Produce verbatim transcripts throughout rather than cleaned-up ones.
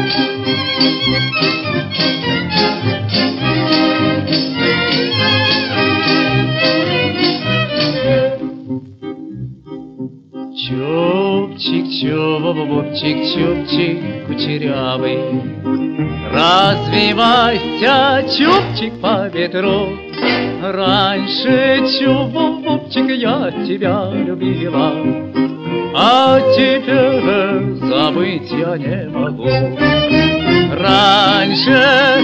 Чубчик, чубчик, чубчик кучерявый, развивайся, чубчик, по ветру. Раньше, чубчик, я тебя любила, а теперь забыть я не могу. Раньше,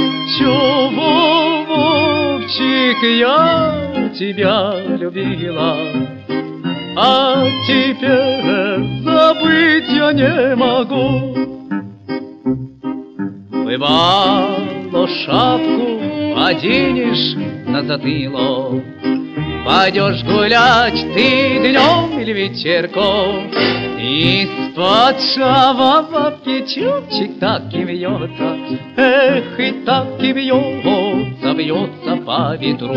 чубчик, я тебя любила, а теперь забыть я не могу. Бывало, шапку оденешь на затылок, пойдешь гулять ты днем или вечерком, из-под шавовки чубчик так и вьется, эх, и так и вьется, вьется по ветру.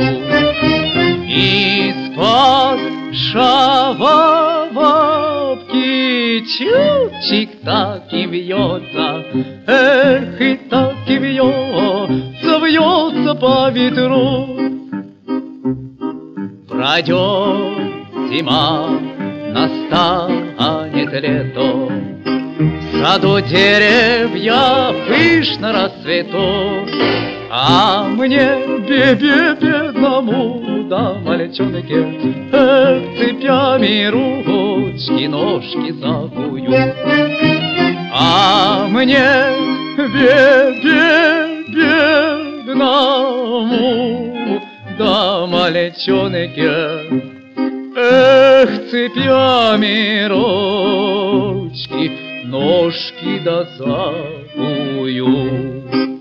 Из-под шавовки чубчик так и вьется, эх, и так и вьется, вьется по ветру. Пройдет зима, настанет лето, в саду деревья пышно расцветут, а мне, бебе, бедному, да мальчонке, эх, цепями ручки, ножки закую. А мне, бебе, бедному, да мальчонке, эх, цепями ручки, ножки да закую.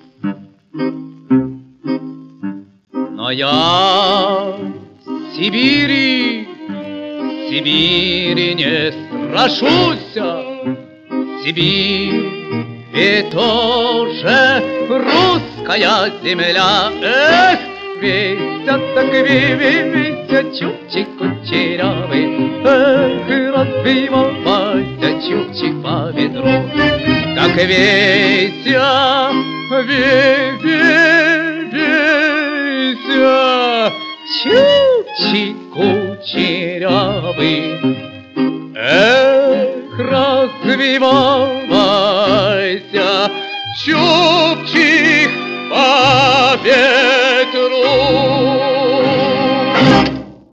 Но я в Сибири, в Сибири не страшуся. Сибирь ведь тоже русская земля. Эх, веся так веся, чубчик кучерявый, эх, развивайся, чубчик по ветру. Так веся, веся, чубчик кучерявый, эх, развивайся, чубчик по ветру.